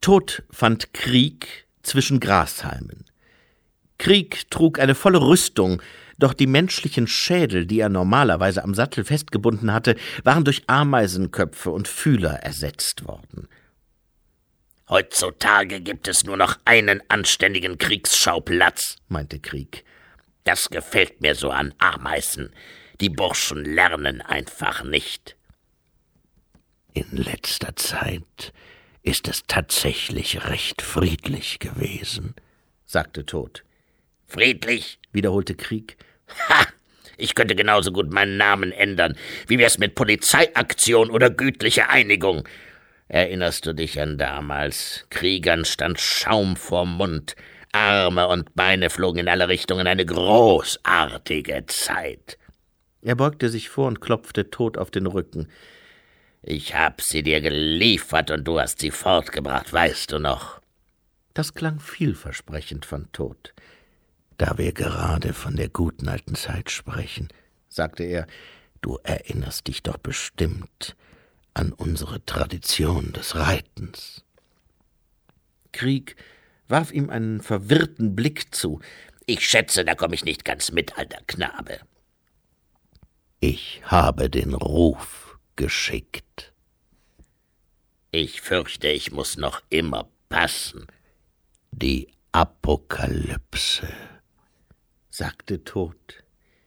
Tod fand Krieg zwischen Grashalmen. Krieg trug eine volle Rüstung, doch die menschlichen Schädel, die er normalerweise am Sattel festgebunden hatte, waren durch Ameisenköpfe und Fühler ersetzt worden. »Heutzutage gibt es nur noch einen anständigen Kriegsschauplatz«, meinte Krieg. »Das gefällt mir so an Ameisen. Die Burschen lernen einfach nicht.« »In letzter Zeit ist es tatsächlich recht friedlich gewesen«, sagte Tod. »Friedlich«, wiederholte Krieg. »Ha! Ich könnte genauso gut meinen Namen ändern. Wie wär's mit Polizeiaktion oder gütliche Einigung? Erinnerst du dich an damals? Kriegern stand Schaum vorm Mund. Arme und Beine flogen in alle Richtungen. Eine großartige Zeit.« Er beugte sich vor und klopfte Tod auf den Rücken. »Ich hab sie dir geliefert und du hast sie fortgebracht, weißt du noch?« Das klang vielversprechend von Tod. »Da wir gerade von der guten alten Zeit sprechen«, sagte er, »du erinnerst dich doch bestimmt an unsere Tradition des Reitens.« Krieg warf ihm einen verwirrten Blick zu. »Ich schätze, da komme ich nicht ganz mit, alter Knabe.« »Ich habe den Ruf geschickt.« »Ich fürchte, ich muss noch immer passen.« »Die Apokalypse«, sagte Tod.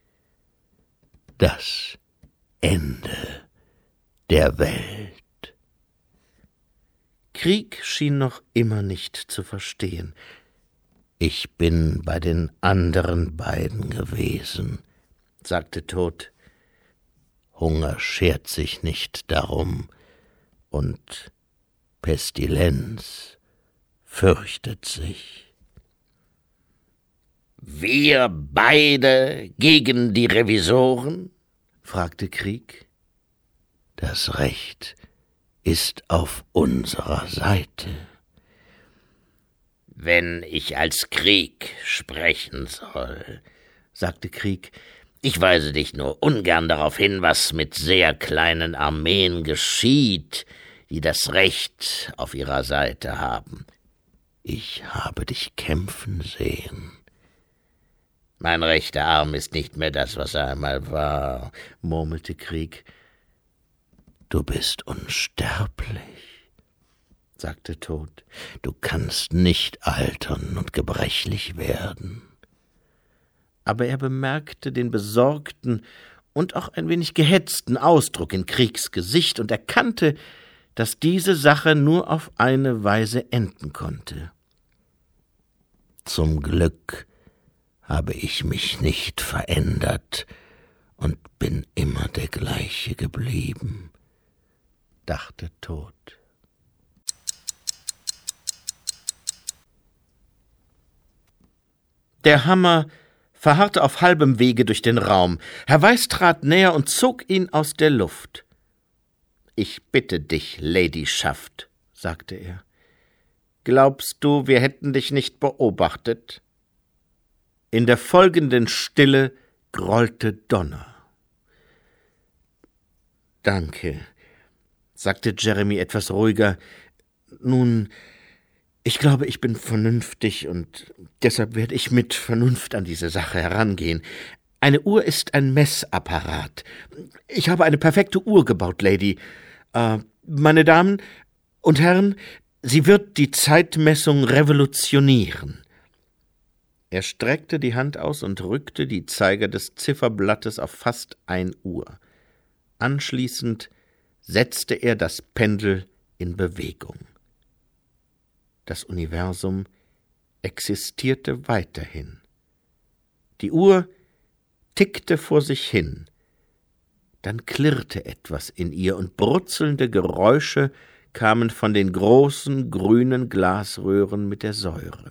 »Das Ende der Welt.« Krieg schien noch immer nicht zu verstehen. »Ich bin bei den anderen beiden gewesen«, sagte Tod. »Hunger schert sich nicht darum, und Pestilenz fürchtet sich.« »Wir beide gegen die Revisoren?« fragte Krieg. »Das Recht ist auf unserer Seite.« »Wenn ich als Krieg sprechen soll«, sagte Krieg, »ich weise dich nur ungern darauf hin, was mit sehr kleinen Armeen geschieht, die das Recht auf ihrer Seite haben.« »Ich habe dich kämpfen sehen.« »Mein rechter Arm ist nicht mehr das, was er einmal war«, murmelte Krieg. »Du bist unsterblich«, sagte Tod. »Du kannst nicht altern und gebrechlich werden.« Aber er bemerkte den besorgten und auch ein wenig gehetzten Ausdruck in Kriegs Gesicht und erkannte, dass diese Sache nur auf eine Weise enden konnte. »Zum Glück habe ich mich nicht verändert und bin immer der gleiche geblieben«, dachte Tod. Der Hammer verharrte auf halbem Wege durch den Raum. Herr Weiß trat näher und zog ihn aus der Luft. »Ich bitte dich, Ladyschaft«, sagte er. »Glaubst du, wir hätten dich nicht beobachtet?« In der folgenden Stille grollte Donner. »Danke«, sagte Jeremy etwas ruhiger. »Nun, ich glaube, ich bin vernünftig und deshalb werde ich mit Vernunft an diese Sache herangehen. Eine Uhr ist ein Messapparat. Ich habe eine perfekte Uhr gebaut, Lady. Meine Damen und Herren, sie wird die Zeitmessung revolutionieren.« Er streckte die Hand aus und rückte die Zeiger des Zifferblattes auf fast 1 Uhr. Anschließend setzte er das Pendel in Bewegung. Das Universum existierte weiterhin. Die Uhr tickte vor sich hin. Dann klirrte etwas in ihr und brutzelnde Geräusche kamen von den großen grünen Glasröhren mit der Säure.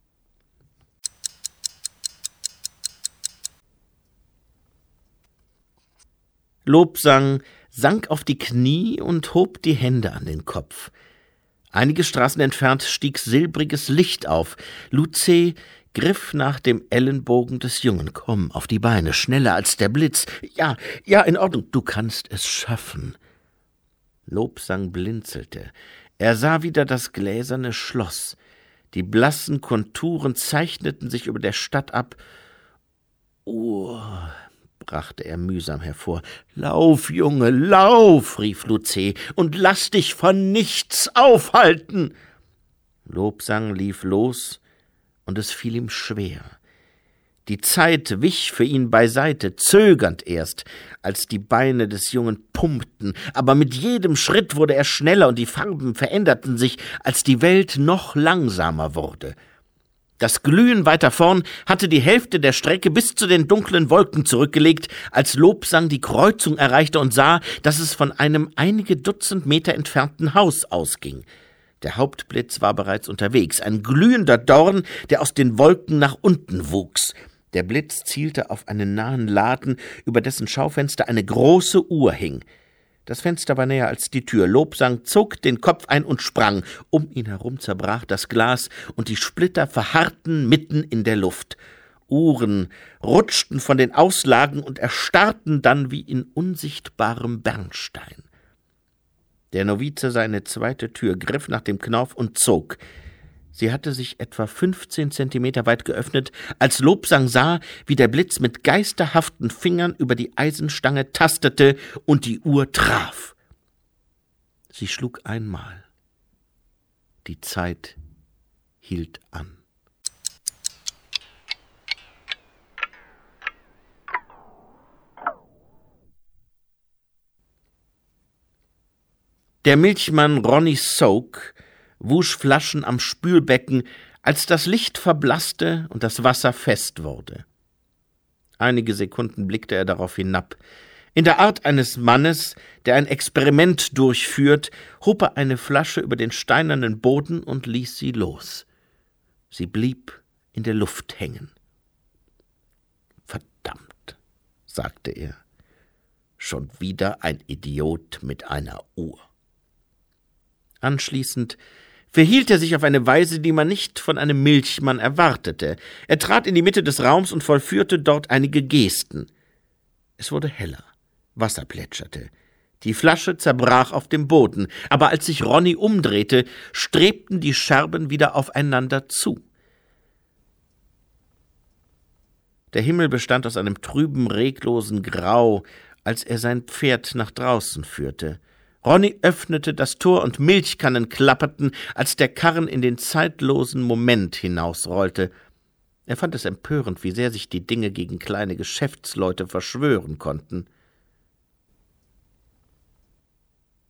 Lobsang sank auf die Knie und hob die Hände an den Kopf. Einige Straßen entfernt stieg silbriges Licht auf. Lucé griff nach dem Ellenbogen des Jungen. »Komm, auf die Beine, schneller als der Blitz. Ja, in Ordnung, du kannst es schaffen.« Lobsang blinzelte. Er sah wieder das gläserne Schloss. Die blassen Konturen zeichneten sich über der Stadt ab. »Uhr«, brachte er mühsam hervor. »Lauf, Junge, lauf«, rief Lucé, »und lass dich von nichts aufhalten!« Lobsang lief los, und es fiel ihm schwer. Die Zeit wich für ihn beiseite, zögernd erst, als die Beine des Jungen pumpten, aber mit jedem Schritt wurde er schneller und die Farben veränderten sich, als die Welt noch langsamer wurde. Das Glühen weiter vorn hatte die Hälfte der Strecke bis zu den dunklen Wolken zurückgelegt, als Lobsang die Kreuzung erreichte und sah, dass es von einem einige Dutzend Meter entfernten Haus ausging. Der Hauptblitz war bereits unterwegs, ein glühender Dorn, der aus den Wolken nach unten wuchs. Der Blitz zielte auf einen nahen Laden, über dessen Schaufenster eine große Uhr hing. Das Fenster war näher als die Tür. Lobsang zog den Kopf ein und sprang. Um ihn herum zerbrach das Glas, und die Splitter verharrten mitten in der Luft. Uhren rutschten von den Auslagen und erstarrten dann wie in unsichtbarem Bernstein. Der Novize sah eine zweite Tür, griff nach dem Knauf und zog. Sie hatte sich etwa 15 Zentimeter weit geöffnet, als Lobsang sah, wie der Blitz mit geisterhaften Fingern über die Eisenstange tastete und die Uhr traf. Sie schlug einmal. Die Zeit hielt an. Der Milchmann Ronny Soak wusch Flaschen am Spülbecken, als das Licht verblasste und das Wasser fest wurde. Einige Sekunden blickte er darauf hinab. In der Art eines Mannes, der ein Experiment durchführt, hob er eine Flasche über den steinernen Boden und ließ sie los. Sie blieb in der Luft hängen. »Verdammt«, sagte er, »schon wieder ein Idiot mit einer Uhr.« Anschließend verhielt er sich auf eine Weise, die man nicht von einem Milchmann erwartete. Er trat in die Mitte des Raums und vollführte dort einige Gesten. Es wurde heller, Wasser plätscherte. Die Flasche zerbrach auf dem Boden, aber als sich Ronny umdrehte, strebten die Scherben wieder aufeinander zu. Der Himmel bestand aus einem trüben, reglosen Grau, als er sein Pferd nach draußen führte. Ronny öffnete das Tor und Milchkannen klapperten, als der Karren in den zeitlosen Moment hinausrollte. Er fand es empörend, wie sehr sich die Dinge gegen kleine Geschäftsleute verschwören konnten.